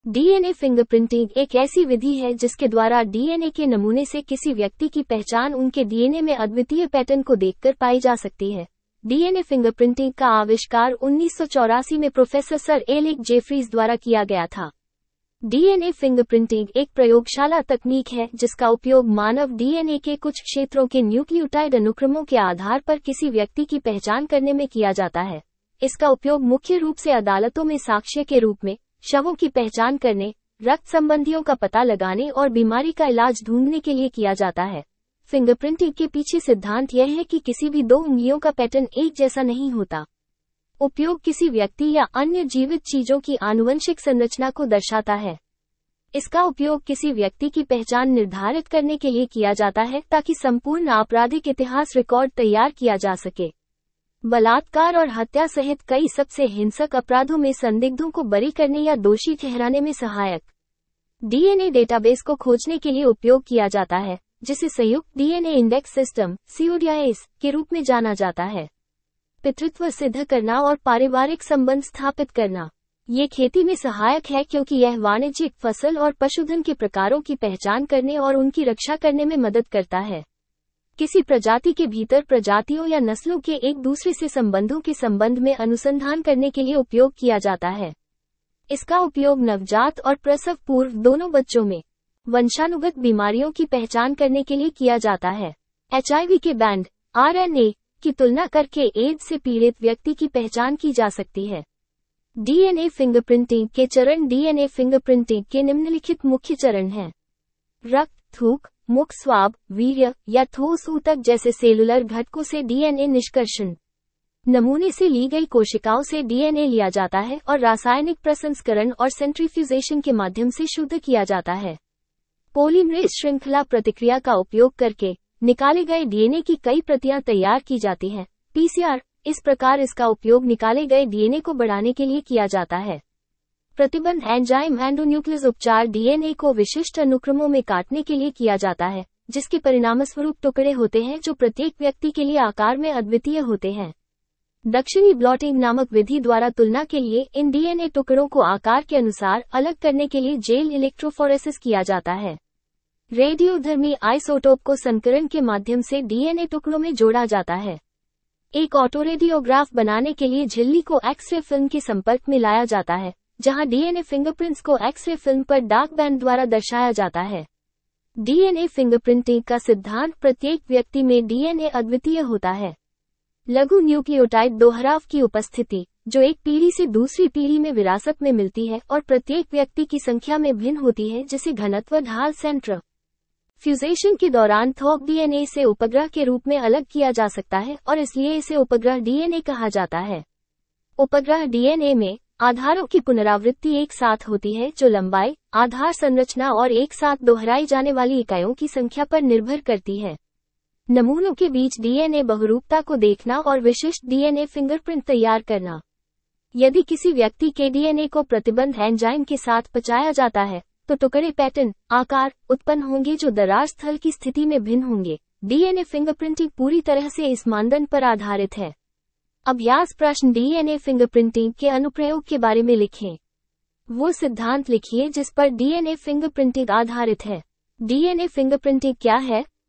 DNA fingerprinting एक ऐसी विधि है जिसके द्वारा डीएनए के नमूने से किसी व्यक्ति की पहचान उनके डीएनए में अद्वितीय पैटर्न को देखकर पाई जा सकती है। डीएनए फिंगरप्रिंटिंग का आविष्कार 1984 में प्रोफेसर सर एलिक जेफरीज द्वारा किया गया था। डीएनए फिंगरप्रिंटिंग एक प्रयोगशाला तकनीक है जिसका उपयोग मानव डीएनए के कुछ क्षेत्रों के न्यूक्लियोटाइड अनुक्रमों के आधार पर किसी व्यक्ति की पहचान करने में किया जाता है। इसका उपयोग मुख्य रूप से अदालतों में साक्ष्य के रूप में, शवों की पहचान करने, रक्त संबंधियों का पता लगाने और बीमारी का इलाज ढूंढने के लिए किया जाता है। फिंगरप्रिंटिंग के पीछे सिद्धांत यह है कि किसी भी दो उंगलियों का पैटर्न एक जैसा नहीं होता। उपयोग किसी व्यक्ति या अन्य जीवित चीजों की आनुवंशिक संरचना को दर्शाता है। इसका उपयोग किसी व्यक्ति की पहचान निर्धारित करने के लिए किया जाता है ताकि संपूर्ण आपराधिक इतिहास रिकॉर्ड तैयार किया जा सके। बलात्कार और हत्या सहित कई सबसे हिंसक अपराधों में संदिग्धों को बरी करने या दोषी ठहराने में सहायक डीएनए डेटाबेस को खोजने के लिए उपयोग किया जाता है, जिसे संयुक्त डीएनए इंडेक्स सिस्टम (CODIS) के रूप में जाना जाता है। पितृत्व सिद्ध करना और पारिवारिक संबंध स्थापित करना। ये खेती में सहायक है क्योंकि यह वाणिज्यिक फसल और पशुधन के प्रकारों की पहचान करने और उनकी रक्षा करने में मदद करता है। किसी प्रजाति के भीतर प्रजातियों या नस्लों के एक दूसरे से संबंधों के संबंध में अनुसंधान करने के लिए उपयोग किया जाता है। इसका उपयोग नवजात और प्रसव पूर्व दोनों बच्चों में वंशानुगत बीमारियों की पहचान करने के लिए किया जाता है। HIV के बैंड RNA की तुलना करके एड्स से पीड़ित व्यक्ति की पहचान की जा सकती है। डीएनए फिंगरप्रिंटिंग के चरण। डीएनए फिंगरप्रिंटिंग के निम्नलिखित मुख्य चरण हैं: रक्त, थूक, मुख स्वाब, वीर्य या ठोस ऊतक जैसे सेलुलर घटकों से डीएनए निष्कर्षण। नमूने से ली गई कोशिकाओं से डीएनए लिया जाता है और रासायनिक प्रसंस्करण और सेंट्रीफ्यूजेशन के माध्यम से शुद्ध किया जाता है। पॉलीमरेज श्रृंखला प्रतिक्रिया का उपयोग करके निकाले गए डीएनए की कई प्रतियां तैयार की जाती हैं। PCR। इस प्रकार इसका उपयोग निकाले गए डीएनए को बढ़ाने के लिए किया जाता है। प्रतिबंध एंजाइम एंडोन्यूक्लियस उपचार डीएनए को विशिष्ट अनुक्रमों में काटने के लिए किया जाता है, जिसके परिणामस्वरूप टुकड़े होते हैं जो प्रत्येक व्यक्ति के लिए आकार में अद्वितीय होते हैं। दक्षिणी ब्लॉटिंग नामक विधि द्वारा तुलना के लिए इन डीएनए टुकड़ों को आकार के अनुसार अलग करने के लिए जेल इलेक्ट्रोफोरेसिस किया जाता है। रेडियोधर्मी आइसोटोप को संकरण के माध्यम से डीएनए टुकड़ों में जोड़ा जाता है। एक ऑटोरेडियोग्राफ बनाने के लिए झिल्ली को एक्स-रे फिल्म के संपर्क में लाया जाता है, जहां डीएनए फिंगरप्रिंट्स को एक्स-रे फिल्म पर डार्क बैंड द्वारा दर्शाया जाता है। डीएनए फिंगरप्रिंटिंग का सिद्धांत। प्रत्येक व्यक्ति में डीएनए अद्वितीय होता है। लघु न्यूक्लियोटाइड दोहराव की उपस्थिति, जो एक पीढ़ी से दूसरी पीढ़ी में विरासत में मिलती है और प्रत्येक व्यक्ति की संख्या में भिन्न होती है, जिसे घनत्व ढाल सेंटर फ्यूजेशन के दौरान थोक डीएनए से उपग्रह के रूप में अलग किया जा सकता है और इसलिए इसे उपग्रह डीएनए कहा जाता है। उपग्रह डीएनए में आधारों की पुनरावृत्ति एक साथ होती है, जो लंबाई, आधार संरचना और एक साथ दोहराई जाने वाली इकाइयों की संख्या पर निर्भर करती है। नमूनों के बीच डीएनए बहुरूपता को देखना और विशिष्ट डीएनए फिंगरप्रिंट तैयार करना। यदि किसी व्यक्ति के डीएनए को प्रतिबंध एंजाइम के साथ पचाया जाता है, तो टुकड़े पैटर्न, आकार उत्पन्न होंगे जो दरार स्थल की स्थिति में भिन्न होंगे। डीएनए फिंगरप्रिंटिंग पूरी तरह से इस मानदंड पर आधारित है। अभ्यास प्रश्न। डीएनए फिंगरप्रिंटिंग के अनुप्रयोग के बारे में लिखें। वो सिद्धांत लिखिए जिस पर डीएनए फिंगरप्रिंटिंग आधारित है। डीएनए फिंगरप्रिंटिंग क्या है?